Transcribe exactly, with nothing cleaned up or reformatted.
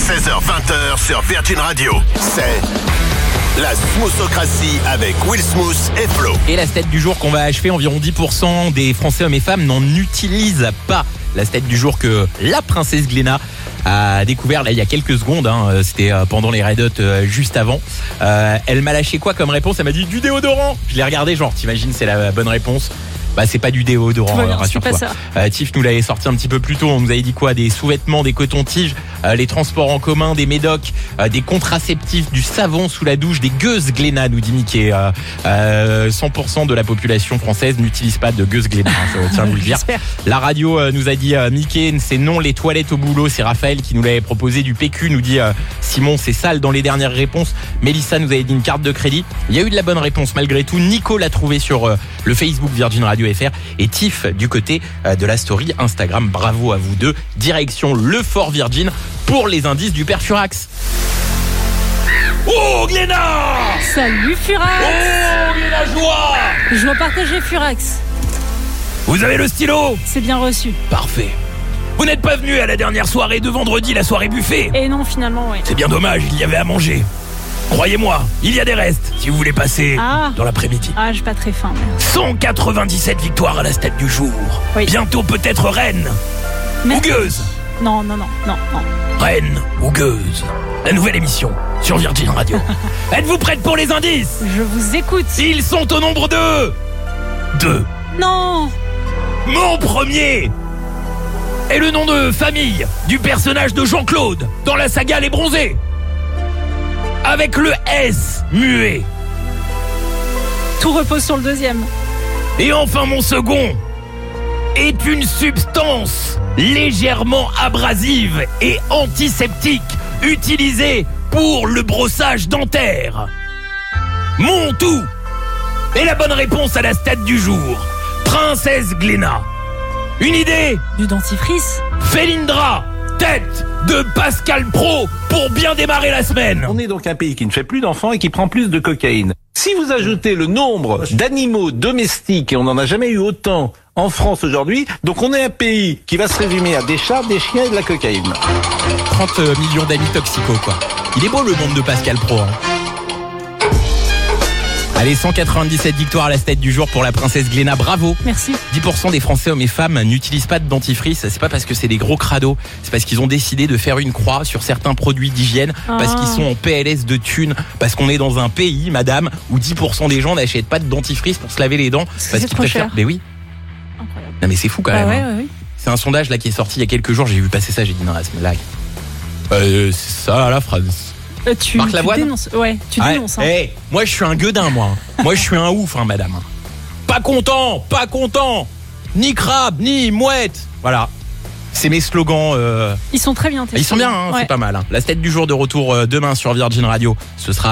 seize heures vingt sur Virgin Radio. C'est la Smoothocratie avec Will Smooth et Flo. Et la stat du jour qu'on va achever, environ dix pour cent des Français hommes et femmes n'en utilisent pas. La stat du jour que la princesse Glénat a découvert là il y a quelques secondes, hein, c'était pendant les Red Hot euh, juste avant. Euh, elle m'a lâché quoi comme réponse? Elle m'a dit du déodorant. Je l'ai regardé, genre t'imagines c'est la bonne réponse. Bah c'est pas du déodorant, bien, rassure-toi. Euh, Tiff nous l'avait sorti un petit peu plus tôt, on nous avait dit quoi? Des sous-vêtements, des cotons-tiges, euh, les transports en commun, des médocs, euh, des contraceptifs, du savon sous la douche, des gueuses Glénat, nous dit Mickey. Euh, euh, cent pour cent de la population française n'utilise pas de gueuses Glénat, hein, je tiens à vous le dire. La radio euh, nous a dit euh, Mickey, c'est non les toilettes au boulot, c'est Raphaël qui nous l'avait proposé. Du P Q nous dit euh, Simon, c'est sale dans les dernières réponses. Mélissa nous avait dit une carte de crédit. Il y a eu de la bonne réponse malgré tout. Nico l'a trouvé sur euh, le Facebook Virgin Radio F R. Et Tiff du côté de la story Instagram. Bravo à vous deux. Direction le Fort Virgin pour les indices du père Furax. Oh Glénat! Salut Furax! Oh Glénat joie! Je dois partager Furax. Vous avez le stylo? C'est bien reçu. Parfait. Vous n'êtes pas venu à la dernière soirée de vendredi, la soirée buffet? Et non, finalement, ouais. C'est bien dommage, il y avait à manger. Croyez-moi, il y a des restes si vous voulez passer ah. dans l'après-midi. Ah, j'ai pas très faim. Mais... cent quatre-vingt-dix-sept victoires à la stat du jour. Oui. Bientôt peut-être Rennes mais... ou Gueuse. Non, non, non, non, non. Rennes ou Gueuse. La nouvelle émission sur Virgin Radio. Êtes-vous prête pour les indices? Je vous écoute. Ils sont au nombre de... Deux. Non. Mon premier est le nom de famille du personnage de Jean-Claude dans la saga Les Bronzés. Avec le S muet. Tout repose sur le deuxième. Et enfin mon second est une substance légèrement abrasive et antiseptique utilisée pour le brossage dentaire. Mon tout est la bonne réponse à la stat du jour. Princesse Glénat. Une idée? Du dentifrice. Felindra, tête de Pascal Pro pour bien démarrer la semaine. On est donc un pays qui ne fait plus d'enfants et qui prend plus de cocaïne. Si vous ajoutez le nombre d'animaux domestiques, et on n'en a jamais eu autant en France aujourd'hui, donc on est un pays qui va se résumer à des chats, des chiens et de la cocaïne. trente millions d'amis toxicos, quoi. Il est beau le monde de Pascal Pro, hein. Allez, cent quatre-vingt-dix-sept victoires à la stat du jour pour la princesse Glénat, bravo. Merci. dix pour cent des Français hommes et femmes n'utilisent pas de dentifrice. C'est pas parce que c'est des gros crados, c'est parce qu'ils ont décidé de faire une croix sur certains produits d'hygiène, ah. parce qu'ils sont en P L S de thunes, parce qu'on est dans un pays, madame, où dix pour cent des gens n'achètent pas de dentifrice pour se laver les dents, parce, parce qu'ils trop préfèrent. Cher. Mais oui. Incroyable. Non mais c'est fou quand bah même. Ouais, hein. ouais, ouais. C'est un sondage là qui est sorti il y a quelques jours, j'ai vu passer ça, j'ai dit non, c'est une blague. Euh, c'est ça la phrase. Euh, tu, Marc tu Lavoine dénonces. Ouais, tu ouais. dénonces. Hein. Hey, moi je suis un gueudin, moi. Moi je suis un ouf, hein, madame. Pas content, pas content. Ni crabe, ni mouette. Voilà. C'est mes slogans. Euh... Ils sont très bien. Ils sont bien, hein, ouais. C'est pas mal. Hein. La stat du jour de retour euh, demain sur Virgin Radio. Ce sera